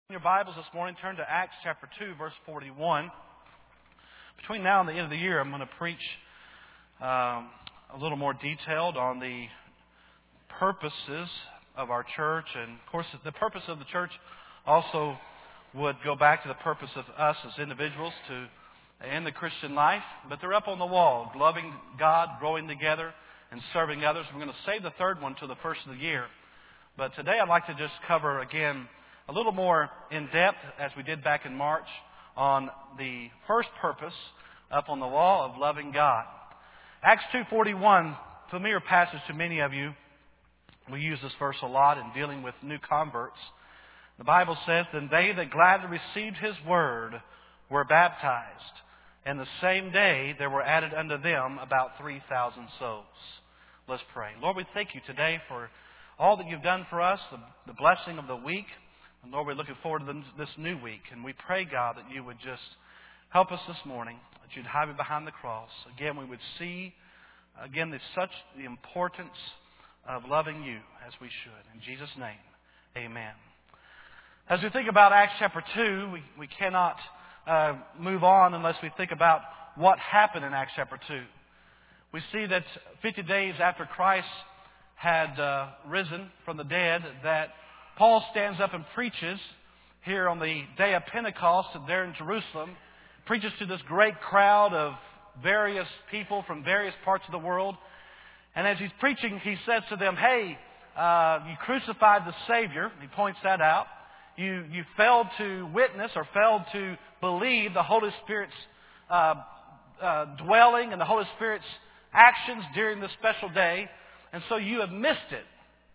In your Bibles this morning, turn to Acts chapter 2, verse 41. Between now and the end of the year, I'm going to preach a little more detailed on the purposes of our church. And, of course, the purpose of the church also would go back to the purpose of us as individuals to end the Christian life. But they're up on the wall, loving God, growing together, and serving others. We're going to save the third one to the first of the year. But today I'd like to just cover, again, a little more in depth, as we did back in March, on the first purpose up on the wall of loving God. Acts 2:41, familiar passage to many of you. We use this verse a lot in dealing with new converts. The Bible says, "Then they that gladly received His word were baptized, and the same day there were added unto them about 3,000 souls." Let's pray. Lord, we thank you today for all that you've done for us, the blessing of the week. And Lord, we're looking forward to this new week. And we pray, God, that you would just help us this morning, that you'd hide me behind the cross. Again, we would see, again, the importance of loving you as we should. In Jesus' name, amen. As we think about Acts chapter 2, we cannot move on unless we think about what happened in Acts chapter 2. We see that 50 days after Christ had risen from the dead, that Paul stands up and preaches here on the day of Pentecost there in Jerusalem, preaches to this great crowd of various people from various parts of the world. And as he's preaching, he says to them, hey, you crucified the Savior. He points that out. You failed to witness or failed to believe the Holy Spirit's dwelling and the Holy Spirit's actions during this special day. And so you have missed it.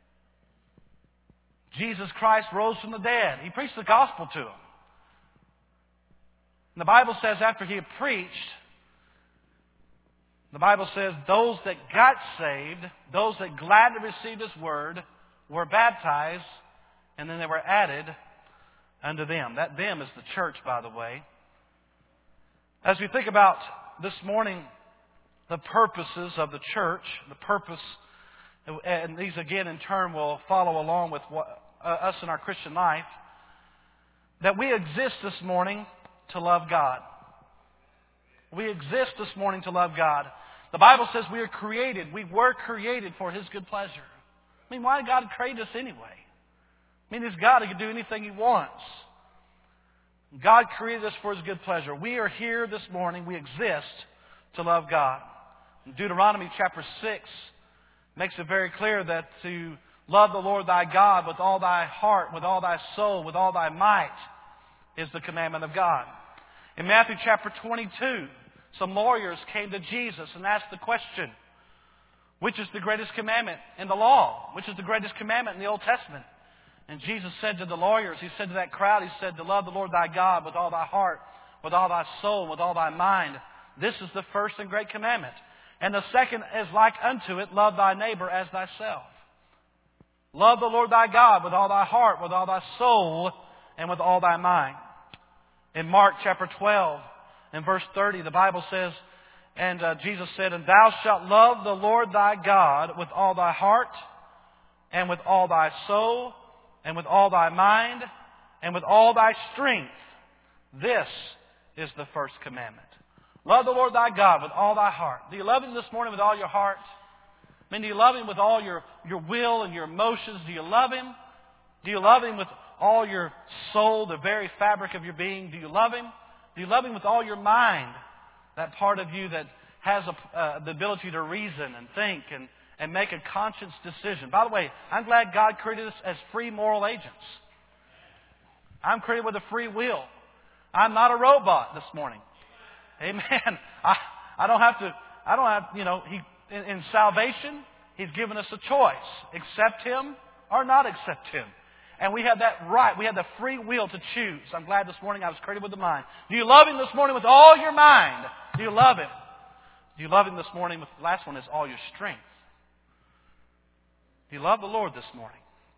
Jesus Christ rose from the dead. He preached the gospel to them. And the Bible says after he had preached, the Bible says those that got saved, those that gladly received His word, were baptized, and then they were added unto them. That them is the church, by the way. As we think about this morning, the purposes of the church, the purpose, and these again in turn will follow along with us in our Christian life, that we exist this morning to love God. We exist this morning to love God. The Bible says we were created for His good pleasure. I mean, why did God create us anyway? I mean, He's God. He can do anything He wants. God created us for His good pleasure. We are here this morning. We exist to love God. In Deuteronomy chapter 6 makes it very clear that to love the Lord thy God with all thy heart, with all thy soul, with all thy might is the commandment of God. In Matthew chapter 22, some lawyers came to Jesus and asked the question, which is the greatest commandment in the law? Which is the greatest commandment in the Old Testament? And Jesus said to the lawyers, He said to that crowd, He said, to love the Lord thy God with all thy heart, with all thy soul, with all thy mind. This is the first and great commandment. And the second is like unto it, love thy neighbor as thyself. Love the Lord thy God with all thy heart, with all thy soul, and with all thy mind. In Mark chapter 12, in verse 30, the Bible says, and Jesus said, and thou shalt love the Lord thy God with all thy heart, and with all thy soul, and with all thy mind, and with all thy strength. This is the first commandment. Love the Lord thy God with all thy heart. Do you love Him this morning with all your heart? I mean, do you love Him with all your will and your emotions? Do you love Him? Do you love Him with all your soul, the very fabric of your being? Do you love Him? Do you love Him with all your mind? That part of you that has the ability to reason and think and make a conscious decision. By the way, I'm glad God created us as free moral agents. I'm created with a free will. I'm not a robot this morning. Amen. I don't have, in salvation, He's given us a choice. Accept Him or not accept Him. And we have that right. We have the free will to choose. I'm glad this morning I was created with the mind. Do you love Him this morning with all your mind? Do you love Him? Do you love Him this morning with, the last one is all your strength? Do you love the Lord this morning?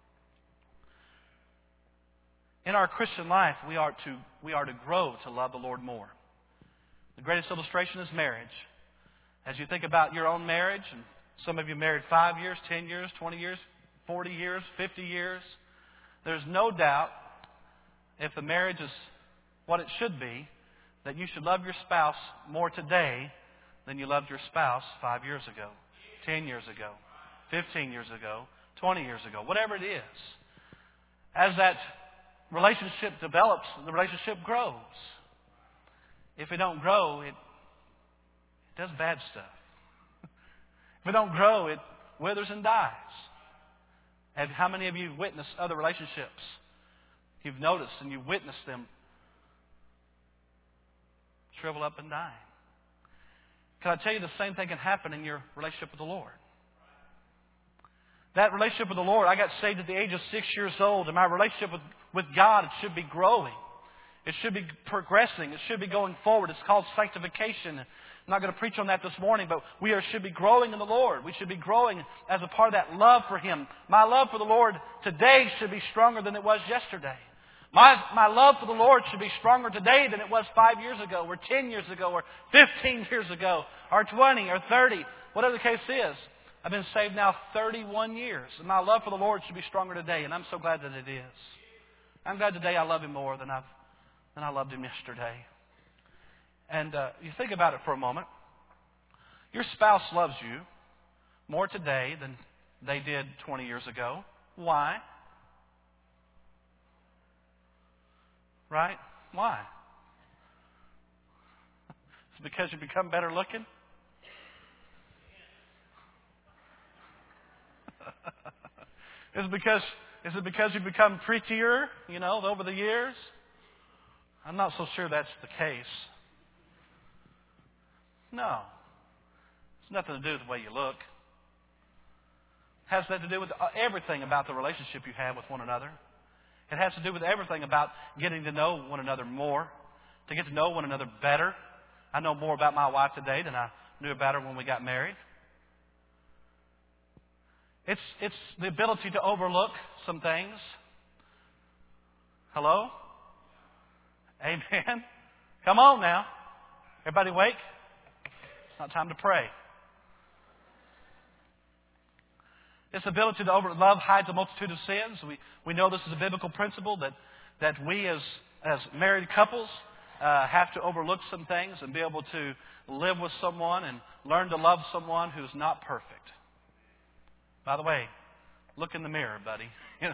In our Christian life, we are to grow to love the Lord more. The greatest illustration is marriage. As you think about your own marriage, and some of you married 5 years, 10 years, 20 years, 40 years, 50 years, there's no doubt if the marriage is what it should be, that you should love your spouse more today than you loved your spouse 5 years ago, 10 years ago, 15 years ago, 20 years ago, whatever it is. As that relationship develops, the relationship grows. If it don't grow, it does bad stuff. If it don't grow, it withers and dies. And how many of you have witnessed other relationships? You've noticed and you've witnessed them shrivel up and die. Can I tell you the same thing can happen in your relationship with the Lord? That relationship with the Lord, I got saved at the age of 6 years old, and my relationship with God, it should be growing. It should be progressing. It should be going forward. It's called sanctification. I'm not going to preach on that this morning, but should be growing in the Lord. We should be growing as a part of that love for Him. My love for the Lord today should be stronger than it was yesterday. My love for the Lord should be stronger today than it was 5 years ago, or 10 years ago, or 15 years ago, or 20, or 30, whatever the case is. I've been saved now 31 years, and my love for the Lord should be stronger today, and I'm so glad that it is. I'm glad today I love Him more than I loved Him yesterday. And you think about it for a moment. Your spouse loves you more today than they did 20 years ago. Why? Right? Why? Is it because you become better looking? Is it because you become prettier, over the years? I'm not so sure that's the case. No. It's nothing to do with the way you look. It has that to do with everything about the relationship you have with one another. It has to do with everything about getting to know one another more, to get to know one another better. I know more about my wife today than I knew about her when we got married. It's the ability to overlook some things. Hello? Amen. Come on now. Everybody awake? It's not time to pray. It's the ability to love hides a multitude of sins. We know this is a biblical principle that we as married couples have to overlook some things and be able to live with someone and learn to love someone who's not perfect. By the way, look in the mirror, buddy.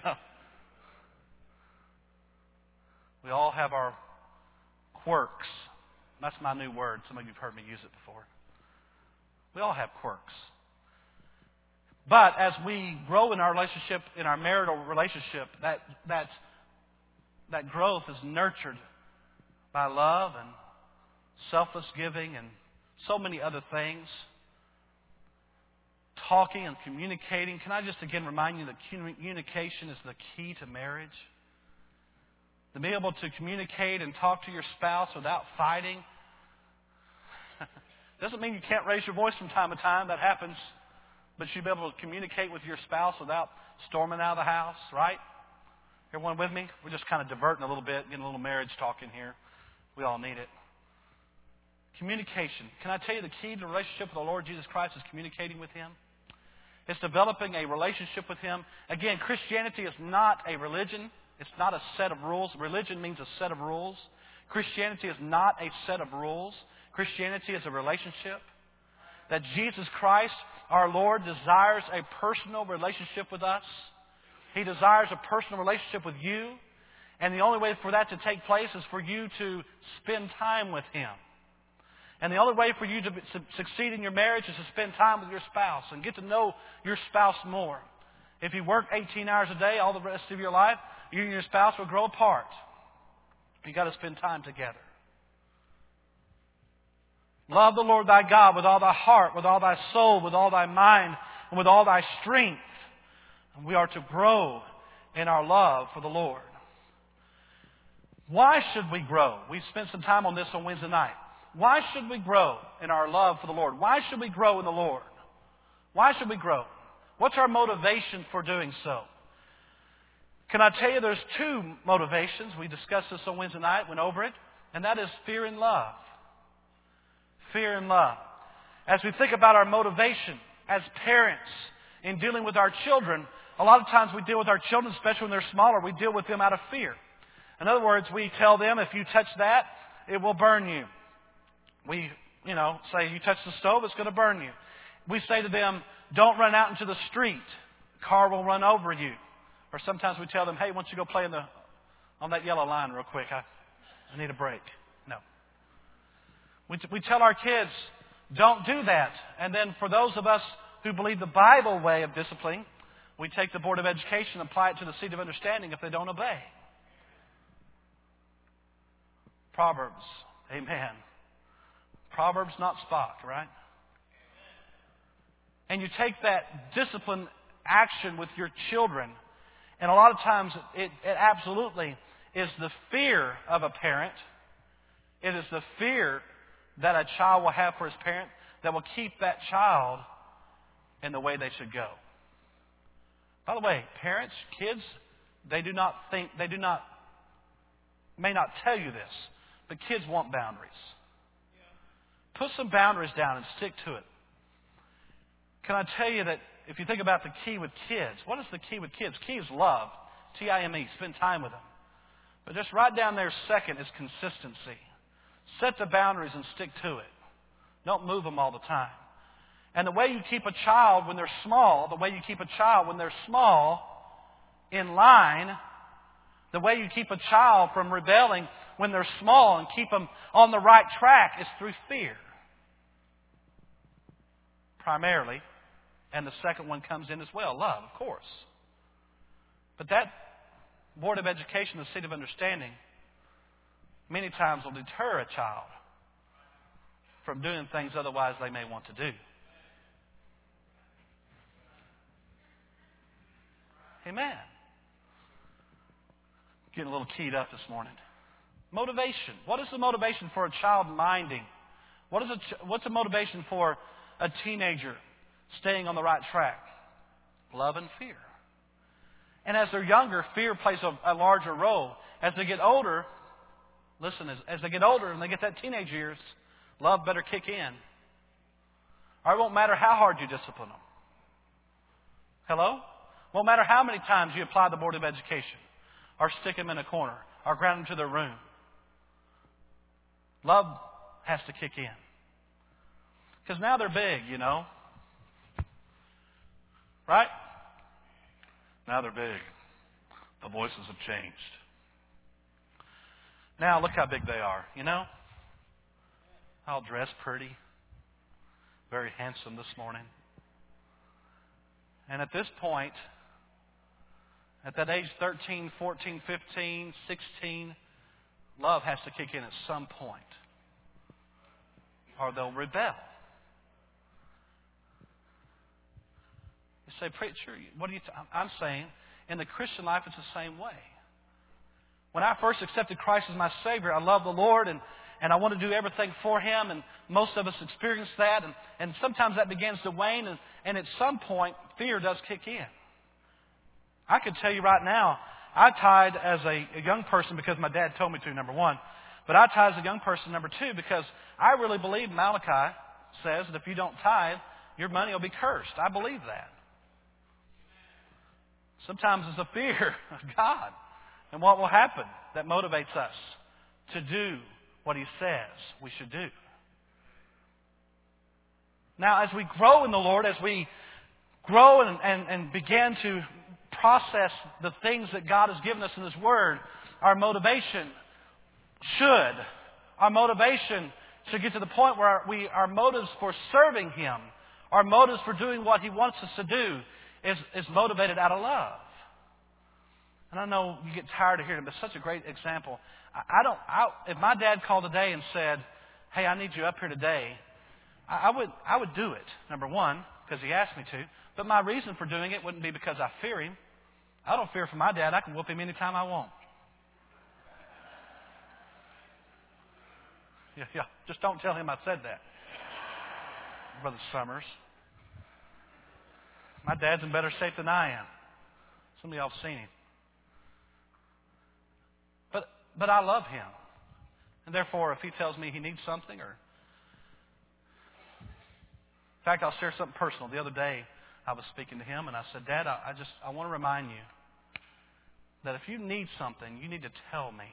We all have our quirks. That's my new word. Some of you have heard me use it before. We all have quirks. But as we grow in our relationship, in our marital relationship, that growth is nurtured by love and selfless giving and so many other things. Talking and communicating. Can I just again remind you that communication is the key to marriage? To be able to communicate and talk to your spouse without fighting. Doesn't mean you can't raise your voice from time to time. That happens. But you should be able to communicate with your spouse without storming out of the house, right? Everyone with me? We're just kind of diverting a little bit, getting a little marriage talk in here. We all need it. Communication. Can I tell you the key to the relationship with the Lord Jesus Christ is communicating with Him? It's developing a relationship with Him. Again, Christianity is not a religion. It's not a set of rules. Religion means a set of rules. Christianity is not a set of rules. Christianity is a relationship. That Jesus Christ, our Lord, desires a personal relationship with us. He desires a personal relationship with you. And the only way for that to take place is for you to spend time with Him. And the only way for you to succeed in your marriage is to spend time with your spouse and get to know your spouse more. If you work 18 hours a day all the rest of your life, you and your spouse will grow apart. You've got to spend time together. Love the Lord thy God with all thy heart, with all thy soul, with all thy mind, and with all thy strength. And we are to grow in our love for the Lord. Why should we grow? We spent some time on this on Wednesday night. Why should we grow in our love for the Lord? Why should we grow in the Lord? Why should we grow? What's our motivation for doing so? Can I tell you there's two motivations. We discussed this on Wednesday night, went over it, and that is fear and love. Fear and love. As we think about our motivation as parents in dealing with our children, a lot of times we deal with our children, especially when they're smaller, we deal with them out of fear. In other words, we tell them, if you touch that, it will burn you. We, say, you touch the stove, it's going to burn you. We say to them, don't run out into the street. Car will run over you. Or sometimes we tell them, hey, why don't you go play on that yellow line real quick. I need a break. No. We tell our kids, don't do that. And then for those of us who believe the Bible way of disciplining, we take the Board of Education and apply it to the seat of understanding if they don't obey. Proverbs. Amen. Proverbs, not Spock, right? And you take that discipline action with your children. And a lot of times it absolutely is the fear of a parent. It is the fear that a child will have for his parent that will keep that child in the way they should go. By the way, parents, kids, may not tell you this, but kids want boundaries. Put some boundaries down and stick to it. Can I tell you that if you think about the key with kids, what is the key with kids? Key is love. T-I-M-E. Spend time with them. But just right down there second is consistency. Set the boundaries and stick to it. Don't move them all the time. And the way you keep a child when they're small, in line, the way you keep a child from rebelling when they're small and keep them on the right track is through fear. Primarily. And the second one comes in as well, love, of course. But that Board of Education, the seat of understanding, many times will deter a child from doing things otherwise they may want to do. Amen. Getting a little keyed up this morning. Motivation. What is the motivation for a child minding? What's the motivation for a teenager staying on the right track? Love and fear. And as they're younger, fear plays a larger role. As they get older, as they get older and they get that teenage years, love better kick in. Or it won't matter how hard you discipline them. Hello? Won't matter how many times you apply the Board of Education, or stick them in a corner, or ground them to their room. Love has to kick in. Because now they're big, Right? Now they're big. The voices have changed. Now look how big they are, All dressed pretty. Very handsome this morning. And at this point, at that age 13, 14, 15, 16, love has to kick in at some point. Or they'll rebel. You say, preacher, what are you I'm saying, in the Christian life, it's the same way. When I first accepted Christ as my Savior, I love the Lord and I want to do everything for Him, and most of us experience that, and sometimes that begins to wane, and at some point, fear does kick in. I could tell you right now, I tithe as a young person because my dad told me to, number one, but I tithe as a young person, number two, because I really believe Malachi says that if you don't tithe, your money will be cursed. I believe that. Sometimes it's a fear of God and what will happen that motivates us to do what He says we should do. Now, as we grow in the Lord, as we grow and begin to process the things that God has given us in His Word, our motivation should get to the point where our motives for serving Him, our motives for doing what He wants us to do is motivated out of love. And I know you get tired of hearing it, but it's such a great example. If my dad called today and said, hey, I need you up here today, I would do it, number one, because he asked me to. But my reason for doing it wouldn't be because I fear him. I don't fear for my dad. I can whoop him anytime I want. Yeah. Just don't tell him I said that. Brother Summers. My dad's in better shape than I am. Some of y'all have seen him. But I love him. And therefore, if he tells me he needs something, in fact, I'll share something personal. The other day, I was speaking to him, and I said, Dad, I want to remind you that if you need something, you need to tell me.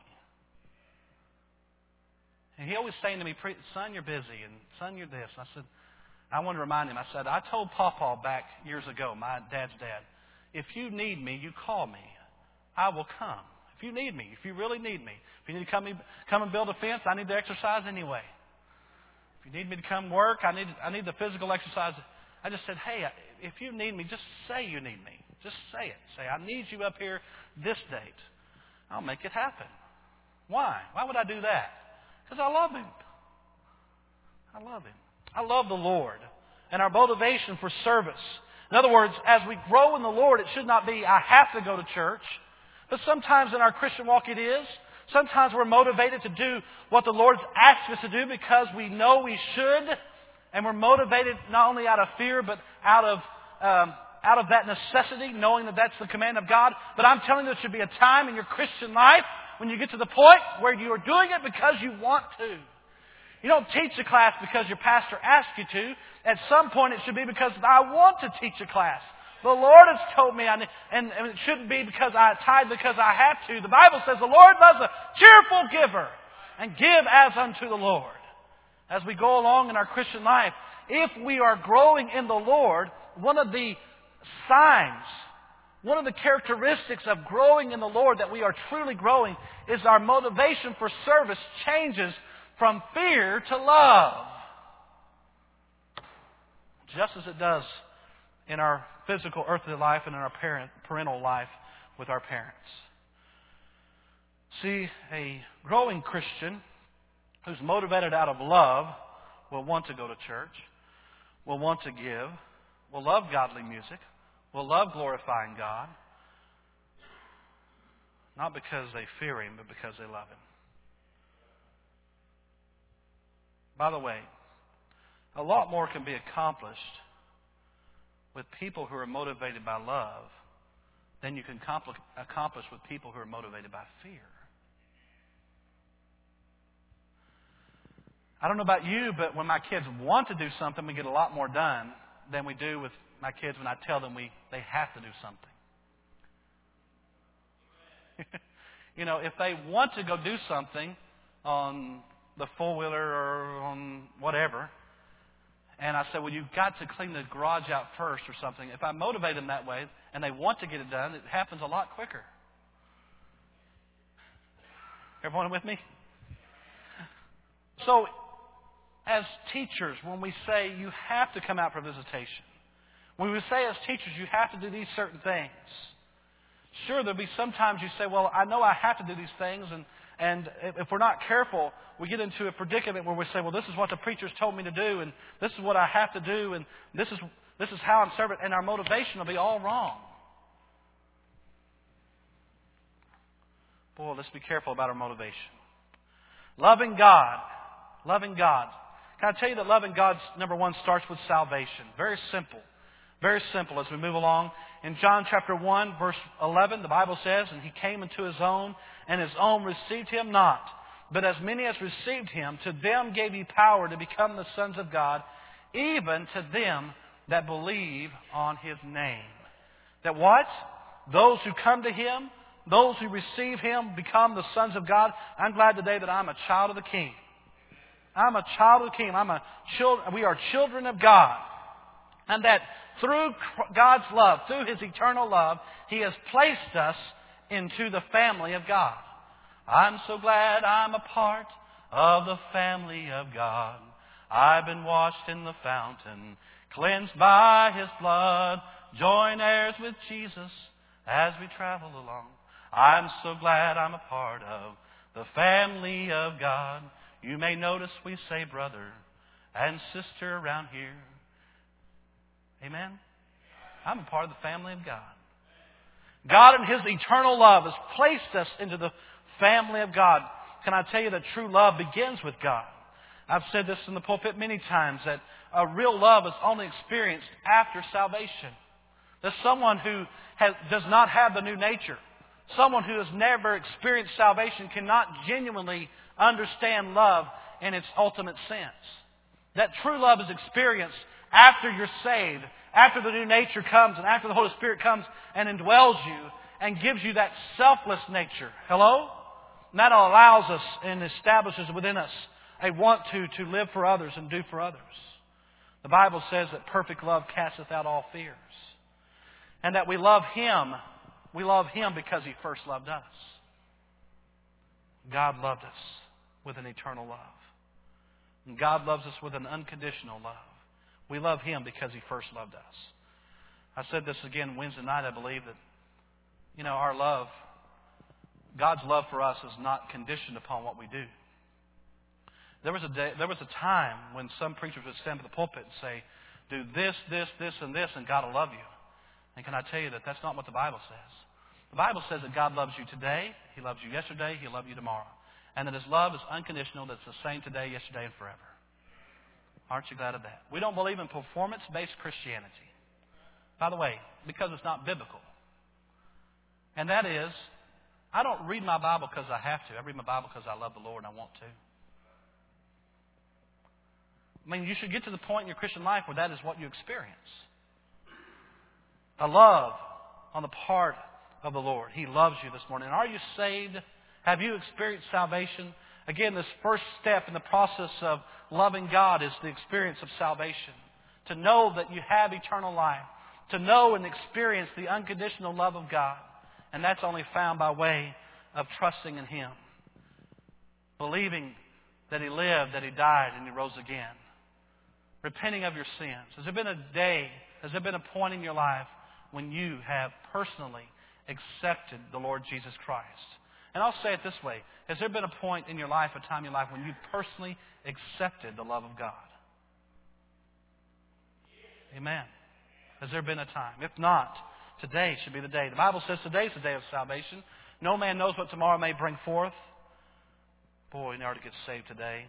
And he always saying to me, son, you're busy, and son, you're this. And I said, I wanted to remind him, I said, I told Pawpaw back years ago, my dad's dad, if you need me, you call me. I will come. If you need me, if you really need me, if you need to come and build a fence, I need to exercise anyway. If you need me to come work, I need the physical exercise. I just said, hey, if you need me, just say you need me. Just say it. Say, I need you up here this date. I'll make it happen. Why? Why would I do that? Because I love Him. I love Him. I love the Lord and our motivation for service. In other words, as we grow in the Lord, it should not be, I have to go to church. But sometimes in our Christian walk it is. Sometimes we're motivated to do what the Lord's asked us to do because we know we should. And we're motivated not only out of fear, but out of that necessity, knowing that that's the command of God. But I'm telling you, there should be a time in your Christian life when you get to the point where you are doing it because you want to. You don't teach a class because your pastor asked you to. At some point it should be because I want to teach a class. The Lord has told me, and it shouldn't be because I tithe because I have to. The Bible says the Lord loves a cheerful giver, and give as unto the Lord. As we go along in our Christian life, if we are growing in the Lord, one of the signs, one of the characteristics of growing in the Lord, that we are truly growing, is our motivation for service changes from fear to love. Just as it does in our physical earthly life and in our parental life with our parents. See, a growing Christian who's motivated out of love will want to go to church, will want to give, will love godly music, will love glorifying God, not because they fear Him, but because they love Him. By the way, a lot more can be accomplished with people who are motivated by love than you can accomplish with people who are motivated by fear. I don't know about you, but when my kids want to do something, we get a lot more done than we do with my kids when I tell them they have to do something. You know, if they want to go do something on the four-wheeler or on whatever, and I say, well, you've got to clean the garage out first or something. If I motivate them that way and they want to get it done, it happens a lot quicker. Everyone with me? So, as teachers, when we say you have to come out for visitation, when we say as teachers you have to do these certain things, sure, there'll be sometimes you say, well, I know I have to do these things, and if we're not careful, we get into a predicament where we say, well, this is what the preachers told me to do, and this is what I have to do, and this is how I'm serving, and our motivation will be all wrong. Boy, let's be careful about our motivation. Loving God. Loving God. Can I tell you that loving God, number one, starts with salvation? Very simple. Very simple as we move along. In John chapter 1, verse 11, the Bible says, and He came into His own, and His own received Him not. But as many as received Him, to them gave He power to become the sons of God, even to them that believe on His name. That what? Those who come to Him, those who receive Him, become the sons of God. I'm glad today that I'm a child of the King. I'm a child of the King. We are children of God. And that through God's love, through His eternal love, He has placed us into the family of God. I'm so glad I'm a part of the family of God. I've been washed in the fountain, cleansed by His blood, joint heirs with Jesus as we travel along. I'm so glad I'm a part of the family of God. You may notice we say brother and sister around here. Amen? I'm a part of the family of God. God in His eternal love has placed us into the family of God. Can I tell you that true love begins with God? I've said this in the pulpit many times, that a real love is only experienced after salvation. That someone who does not have the new nature, someone who has never experienced salvation, cannot genuinely understand love in its ultimate sense. That true love is experienced after you're saved, after the new nature comes, and after the Holy Spirit comes and indwells you, and gives you that selfless nature. Hello? And that allows us and establishes within us a want to live for others and do for others. The Bible says that perfect love casteth out all fears. And that we love Him because He first loved us. God loved us with an eternal love. And God loves us with an unconditional love. We love Him because He first loved us. I said this again Wednesday night, I believe, that, our love, God's love for us is not conditioned upon what we do. There was a time when some preachers would stand at the pulpit and say, do this, this, this, and this, and God will love you. And can I tell you that that's not what the Bible says? The Bible says that God loves you today, He loves you yesterday, He'll love you tomorrow. And that His love is unconditional, that's the same today, yesterday, and forever. Aren't you glad of that? We don't believe in performance-based Christianity. By the way, because it's not biblical. And that is, I don't read my Bible because I have to. I read my Bible because I love the Lord and I want to. I mean, you should get to the point in your Christian life where that is what you experience. A love on the part of the Lord. He loves you this morning. And are you saved? Have you experienced salvation? Again, this first step in the process of loving God is the experience of salvation. To know that you have eternal life. To know and experience the unconditional love of God. And that's only found by way of trusting in Him. Believing that He lived, that He died, and He rose again. Repenting of your sins. Has there been a day, has there been a point in your life when you have personally accepted the Lord Jesus Christ? And I'll say it this way. Has there been a point in your life, a time in your life, when you personally accepted the love of God? Amen. Has there been a time? If not, today should be the day. The Bible says today is the day of salvation. No man knows what tomorrow may bring forth. Boy, in order to get saved today.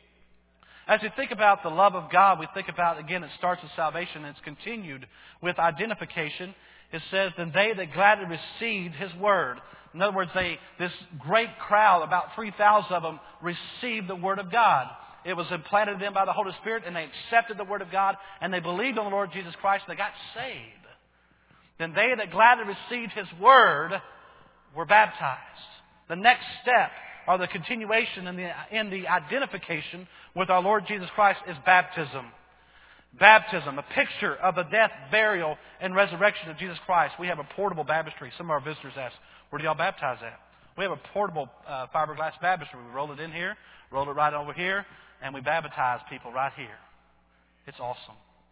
As we think about the love of God, we think about, again, it starts with salvation and it's continued with identification. It says, then they that gladly received His word. In other words, this great crowd, about 3,000 of them, received the word of God. It was implanted in them by the Holy Spirit, and they accepted the word of God, and they believed on the Lord Jesus Christ, and they got saved. Then they that gladly received His word were baptized. The next step, or the continuation in the identification with our Lord Jesus Christ, is baptism. Baptism, a picture of the death, burial, and resurrection of Jesus Christ. We have a portable baptistry. Some of our visitors ask, where do y'all baptize at? We have a portable fiberglass baptistry. We roll it in here, roll it right over here, and we baptize people right here. It's awesome.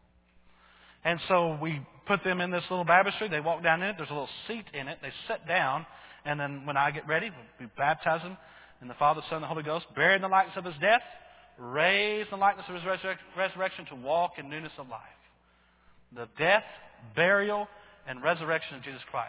And so we put them in this little baptistry. They walk down in it. There's a little seat in it. They sit down. And then when I get ready, we baptize them in the Father, Son, and the Holy Ghost, buried in the likeness of His death, raised in the likeness of His resurrection to walk in newness of life. The death, burial, and resurrection of Jesus Christ.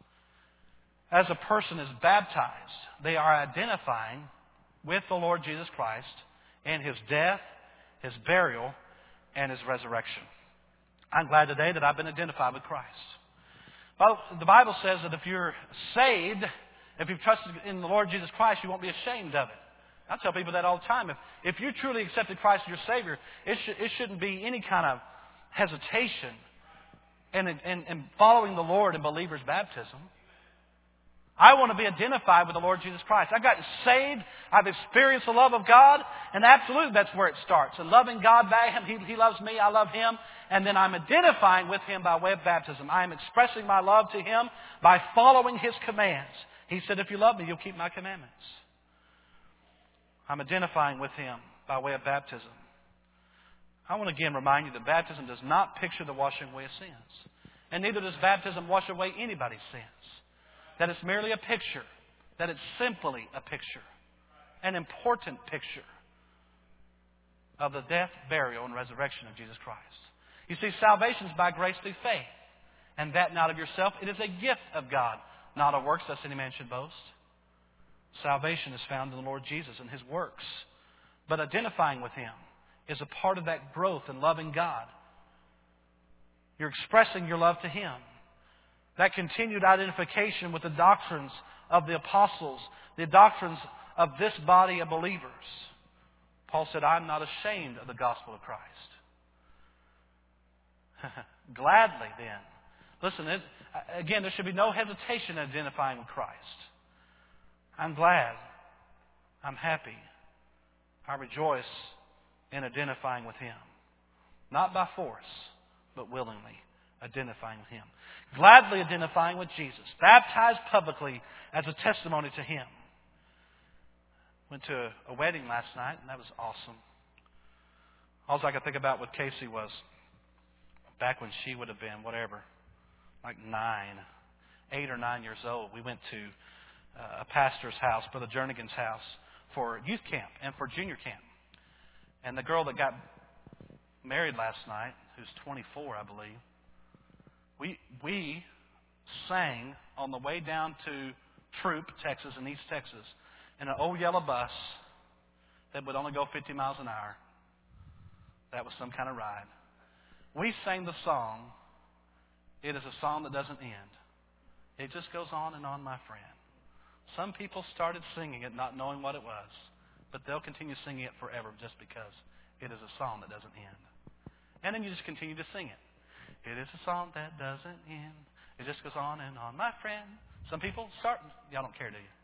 As a person is baptized, they are identifying with the Lord Jesus Christ in His death, His burial, and His resurrection. I'm glad today that I've been identified with Christ. Well, the Bible says that if you're saved, if you've trusted in the Lord Jesus Christ, you won't be ashamed of it. I tell people that all the time. If you truly accepted Christ as your Savior, it shouldn't be any kind of hesitation in following the Lord in believer's baptism. I want to be identified with the Lord Jesus Christ. I've gotten saved. I've experienced the love of God. And absolutely, that's where it starts. And loving God back. He loves me. I love Him. And then I'm identifying with Him by way of baptism. I am expressing my love to Him by following His commands. He said, if you love me, you'll keep my commandments. I'm identifying with Him by way of baptism. I want to again remind you that baptism does not picture the washing away of sins. And neither does baptism wash away anybody's sins. That it's merely a picture. That it's simply a picture. An important picture of the death, burial, and resurrection of Jesus Christ. You see, salvation is by grace through faith. And that not of yourself. It is a gift of God. Not of works, lest any man should boast. Salvation is found in the Lord Jesus and His works. But identifying with Him is a part of that growth in loving God. You're expressing your love to Him. That continued identification with the doctrines of the apostles, the doctrines of this body of believers. Paul said, I'm not ashamed of the gospel of Christ. Gladly then, Listen, again, there should be no hesitation in identifying with Christ. I'm glad. I'm happy. I rejoice in identifying with Him. Not by force, but willingly identifying with Him. Gladly identifying with Jesus. Baptized publicly as a testimony to Him. Went to a wedding last night, and that was awesome. All I could think about with Casey was back when she would have been, like 8 or 9 years old. We went to a pastor's house, Brother Jernigan's house, for youth camp and for junior camp. And the girl that got married last night, who's 24, I believe, we sang on the way down to Troop, Texas, in East Texas, in an old yellow bus that would only go 50 miles an hour. That was some kind of ride. We sang the song, "It is a song that doesn't end. It just goes on and on, my friend." Some people started singing it not knowing what it was, but they'll continue singing it forever just because it is a song that doesn't end. And then you just continue to sing it. It is a song that doesn't end. It just goes on and on, my friend. Some people start, y'all don't care, do you?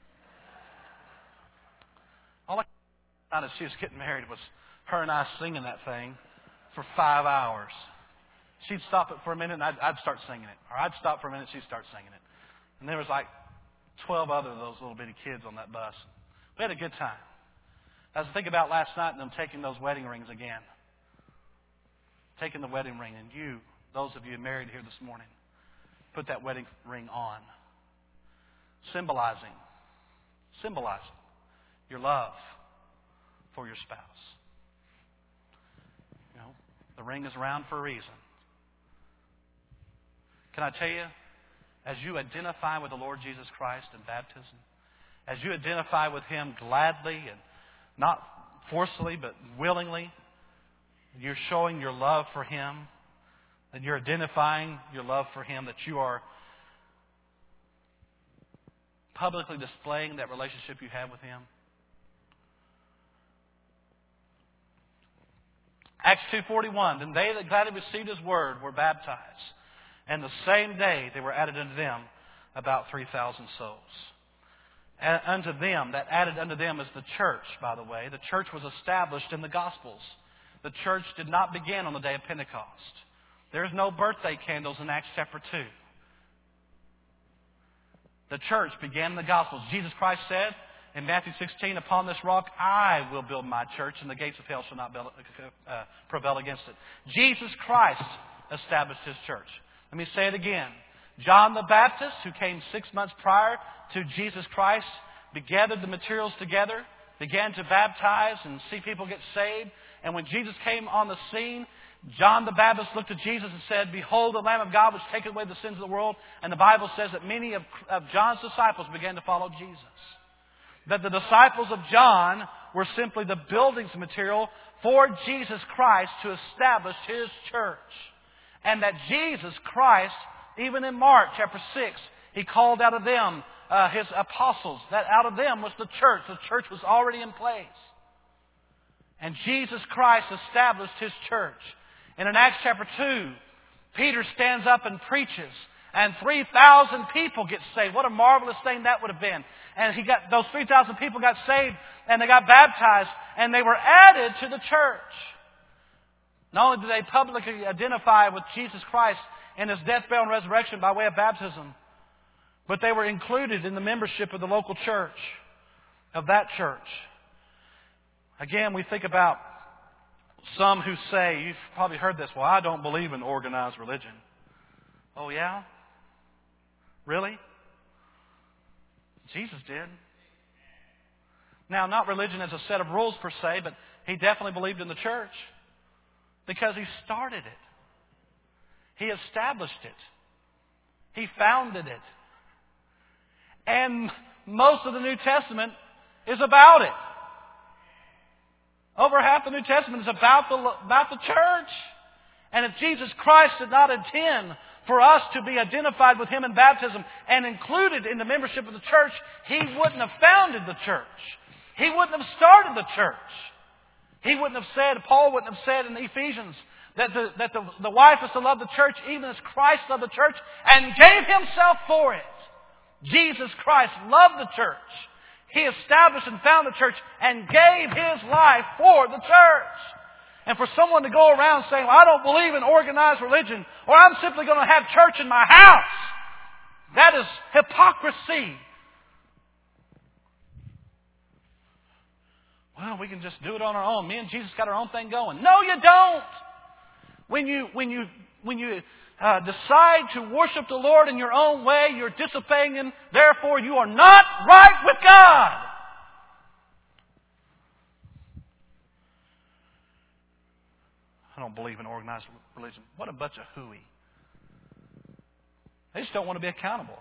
All I found as she was getting married was her and I singing that thing for 5 hours. She'd stop it for a minute and I'd start singing it. Or I'd stop for a minute and she'd start singing it. And there was like 12 other of those little bitty kids on that bus. We had a good time. As I think about last night and them taking those wedding rings again. Taking the wedding ring, and you, those of you married here this morning, put that wedding ring on. Symbolizing your love for your spouse. You know, the ring is around for a reason. Can I tell you, as you identify with the Lord Jesus Christ in baptism, as you identify with Him gladly and not forcefully but willingly, you're showing your love for Him, that you're identifying your love for Him, that you are publicly displaying that relationship you have with Him. Acts 2:41, then they that gladly received His word were baptized. And the same day they were added unto them about 3,000 souls. And unto them, that added unto them is the church, by the way. The church was established in the Gospels. The church did not begin on the day of Pentecost. There is no birthday candles in Acts chapter 2. The church began in the Gospels. Jesus Christ said in Matthew 16, upon this rock I will build my church, and the gates of hell shall not prevail against it. Jesus Christ established His church. Let me say it again. John the Baptist, who came 6 months prior to Jesus Christ, gathered the materials together, began to baptize and see people get saved. And when Jesus came on the scene, John the Baptist looked at Jesus and said, behold the Lamb of God which taketh away the sins of the world. And the Bible says that many of John's disciples began to follow Jesus. That the disciples of John were simply the building material for Jesus Christ to establish His church. And that Jesus Christ, even in Mark chapter 6, He called out of them His apostles. That out of them was the church. The church was already in place. And Jesus Christ established His church. And in Acts chapter 2, Peter stands up and preaches. And 3,000 people get saved. What a marvelous thing that would have been. And those 3,000 people got saved and they got baptized and they were added to the church. Not only did they publicly identify with Jesus Christ in His death, burial, and resurrection by way of baptism, but they were included in the membership of the local church, of that church. Again, we think about some who say, you've probably heard this, well, I don't believe in organized religion. Oh, yeah? Really? Jesus did. Now, not religion as a set of rules per se, but He definitely believed in the church because He started it. He established it. He founded it. And most of the New Testament is about it. Over half the New Testament is about the church. And if Jesus Christ did not intend for us to be identified with Him in baptism and included in the membership of the church, He wouldn't have founded the church. He wouldn't have started the church. He wouldn't have said, Paul wouldn't have said in Ephesians that the wife is to love the church even as Christ loved the church and gave Himself for it. Jesus Christ loved the church. He established and founded the church and gave His life for the church. And for someone to go around saying, well, I don't believe in organized religion, or I'm simply going to have church in my house, that is hypocrisy. Well, we can just do it on our own. Me and Jesus got our own thing going. No, you don't. When you decide to worship the Lord in your own way, you're disobeying Him. Therefore, you are not right with God. I don't believe in organized religion. What a bunch of hooey. They just don't want to be accountable.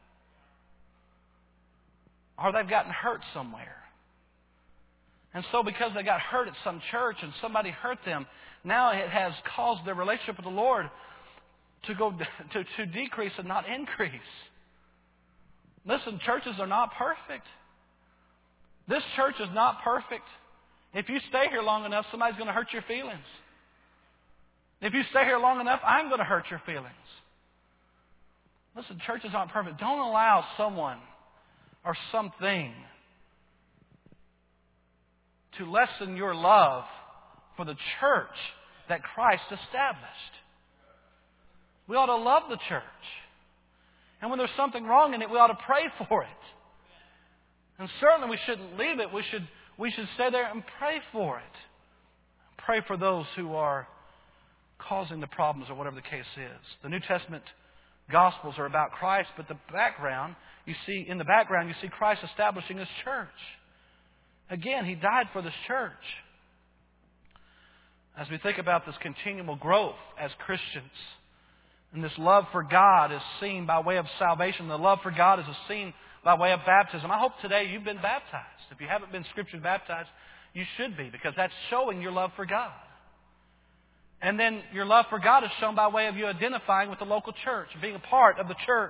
Or they've gotten hurt somewhere. And so because they got hurt at some church and somebody hurt them, now it has caused their relationship with the Lord to decrease and not increase. Listen, churches are not perfect. This church is not perfect. If you stay here long enough, somebody's going to hurt your feelings. If you stay here long enough, I'm going to hurt your feelings. Listen, churches aren't perfect. Don't allow someone or something to lessen your love for the church that Christ established. We ought to love the church. And when there's something wrong in it, we ought to pray for it. And certainly we shouldn't leave it. We should stay there and pray for it. Pray for those who are causing the problems or whatever the case is. The New Testament Gospels are about Christ, but in the background you see Christ establishing His church. Again, He died for this church. As we think about this continual growth as Christians, and this love for God is seen by way of salvation, the love for God is seen by way of baptism. I hope today you've been baptized. If you haven't been scripturally baptized, you should be, because that's showing your love for God. And then your love for God is shown by way of you identifying with the local church, being a part of the church.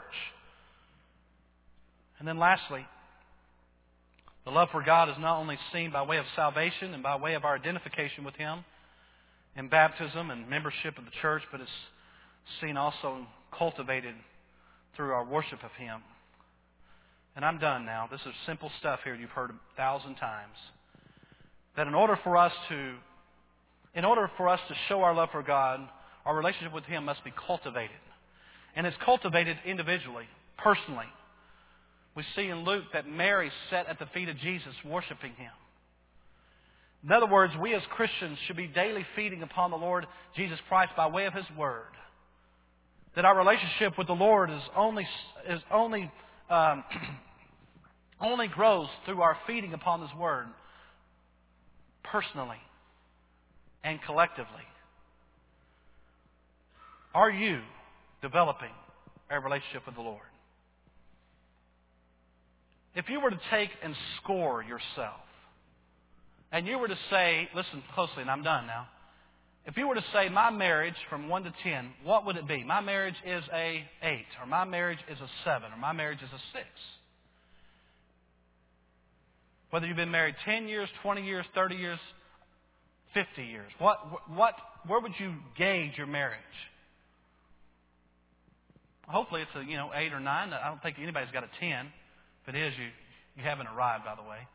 And then lastly, the love for God is not only seen by way of salvation and by way of our identification with Him in baptism and membership of the church, but it's seen also cultivated through our worship of Him. And I'm done now. This is simple stuff here you've heard 1,000 times. That in order for us to show our love for God, our relationship with Him must be cultivated. And it's cultivated individually, personally. We see in Luke that Mary sat at the feet of Jesus worshiping Him. In other words, we as Christians should be daily feeding upon the Lord Jesus Christ by way of His Word. That our relationship with the Lord only grows through our feeding upon His Word personally and collectively. Are you developing a relationship with the Lord? If you were to take and score yourself, and you were to say, listen closely, and I'm done now. If you were to say my marriage from 1 to 10, what would it be? My marriage is a 8, or my marriage is a 7, or my marriage is a 6. Whether you've been married 10 years, 20 years, 30 years, 50 years, where would you gauge your marriage? Hopefully it's a 8 or 9. I don't think anybody's got a 10. If it is, you haven't arrived, by the way.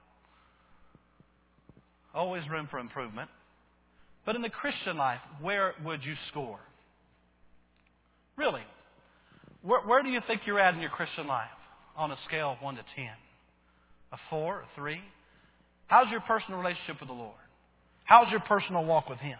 Always room for improvement. But in the Christian life, where would you score? Really? Where do you think you're at in your Christian life on a scale of 1 to 10? A 4, a 3? How's your personal relationship with the Lord? How's your personal walk with Him?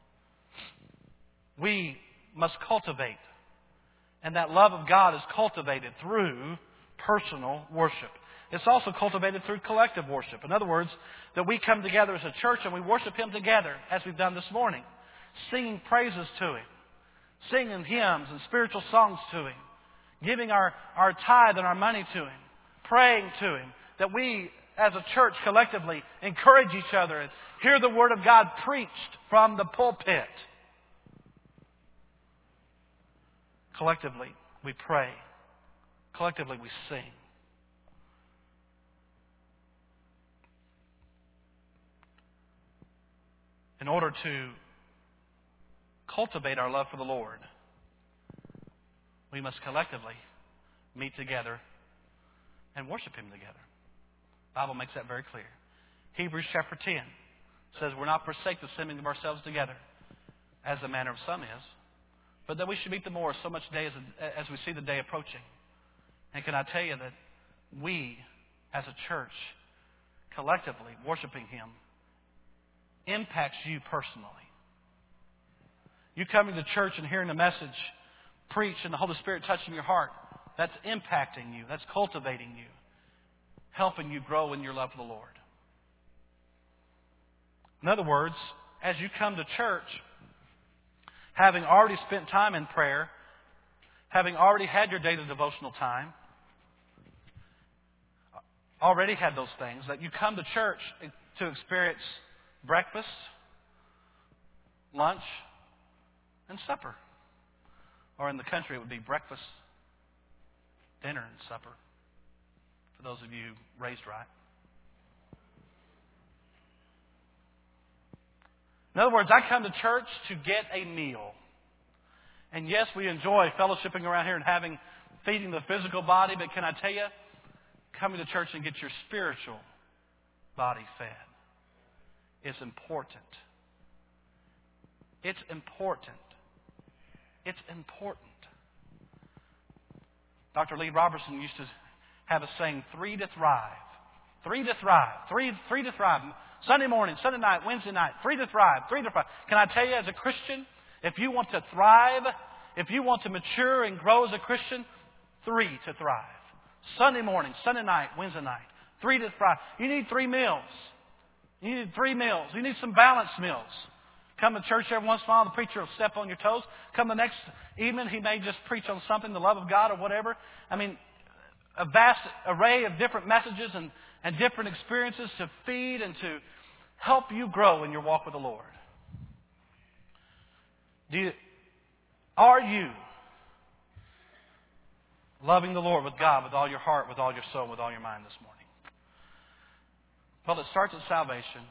We must cultivate. And that love of God is cultivated through personal worship. It's also cultivated through collective worship. In other words, that we come together as a church and we worship Him together, as we've done this morning, singing praises to Him, singing hymns and spiritual songs to Him, giving our tithe and our money to Him, praying to Him, that we as a church collectively encourage each other and hear the Word of God preached from the pulpit. Collectively, we pray. Collectively, we sing. In order to cultivate our love for the Lord, we must collectively meet together and worship Him together. The Bible makes that very clear. Hebrews chapter 10 says we're not forsake the assembling of ourselves together, as the manner of some is, but that we should meet the more so much day as we see the day approaching. And can I tell you that we, as a church, collectively worshiping Him, impacts you personally. You coming to church and hearing the message preached and the Holy Spirit touching your heart, that's impacting you. That's cultivating you. Helping you grow in your love for the Lord. In other words, as you come to church, having already spent time in prayer, having already had your daily devotional time, already had those things, that you come to church to experience breakfast, lunch, and supper. Or in the country, it would be breakfast, dinner, and supper. For those of you raised right. In other words, I come to church to get a meal. And yes, we enjoy fellowshipping around here and feeding the physical body, but can I tell you, coming to church and get your spiritual body fed is important. It's important. It's important. Dr. Lee Robertson used to have a saying, 3 to thrive. 3 to thrive. 3 to thrive. Sunday morning, Sunday night, Wednesday night. 3 to thrive. 3 to thrive. Can I tell you, as a Christian, if you want to thrive, if you want to mature and grow as a Christian, 3 to thrive. Sunday morning, Sunday night, Wednesday night. 3 to thrive. You need 3 meals. You need 3 meals. You need some balanced meals. Come to church every once in a while, the preacher will step on your toes. Come the next evening, he may just preach on something, the love of God or whatever. I mean, a vast array of different messages and different experiences to feed and to help you grow in your walk with the Lord. Are you loving the Lord with God, with all your heart, with all your soul, with all your mind this morning? Well, it starts at salvation.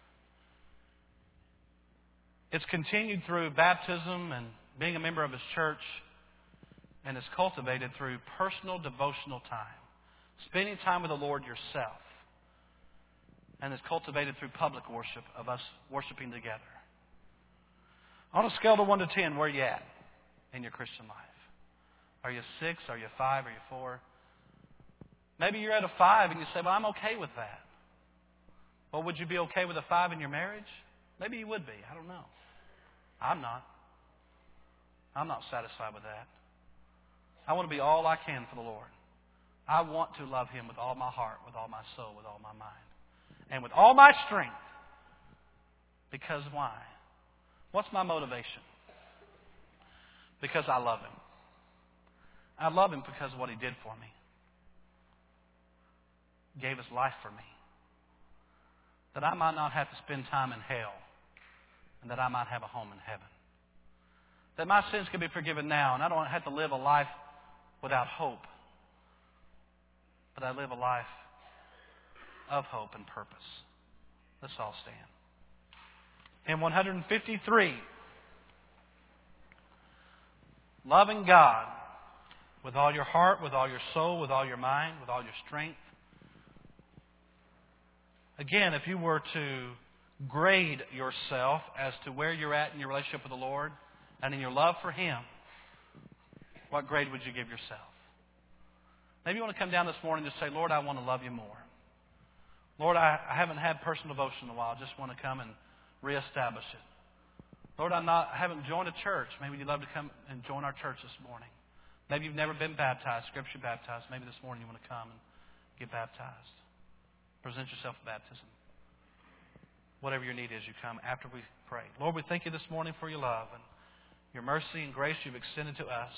It's continued through baptism and being a member of His church, and it's cultivated through personal devotional time, spending time with the Lord yourself, and it's cultivated through public worship of us worshiping together. On a scale of 1 to 10, where are you at in your Christian life? Are you 6? Are you 5? Are you 4? Maybe you're at a 5 and you say, well, I'm okay with that. Well, would you be okay with a 5 in your marriage? Maybe you would be. I don't know. I'm not. I'm not satisfied with that. I want to be all I can for the Lord. I want to love Him with all my heart, with all my soul, with all my mind, and with all my strength. Because why? What's my motivation? Because I love Him. I love Him because of what He did for me. He gave His life for me. That I might not have to spend time in hell, and that I might have a home in heaven. That my sins can be forgiven now, and I don't have to live a life without hope, but I live a life of hope and purpose. Let's all stand. Hymn 153. Loving God with all your heart, with all your soul, with all your mind, with all your strength. Again, if you were to grade yourself as to where you're at in your relationship with the Lord and in your love for Him, what grade would you give yourself? Maybe you want to come down this morning and just say, Lord, I want to love You more. Lord, I haven't had personal devotion in a while. I just want to come and reestablish it. Lord, I haven't joined a church. Maybe you'd love to come and join our church this morning. Maybe you've never been baptized, Scripture baptized. Maybe this morning you want to come and get baptized. Present yourself for baptism. Whatever your need is, you come after we pray. Lord, we thank You this morning for Your love and Your mercy and grace You've extended to us.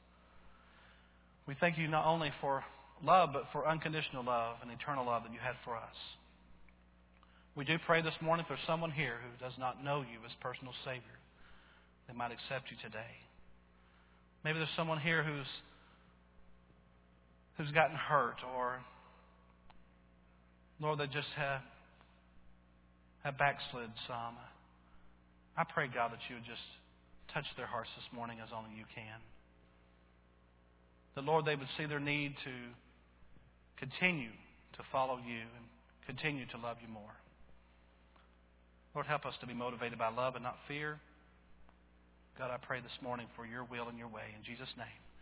We thank You not only for love, but for unconditional love and eternal love that You had for us. We do pray this morning for someone here who does not know You as personal Savior, they might accept You today. Maybe there's someone here who's gotten hurt, or Lord, they just have backslid some. I pray, God, that You would just touch their hearts this morning as only you can. That, Lord, they would see their need to continue to follow you and continue to love you more. Lord, help us to be motivated by love and not fear. God, I pray this morning for your will and your way. In Jesus' name.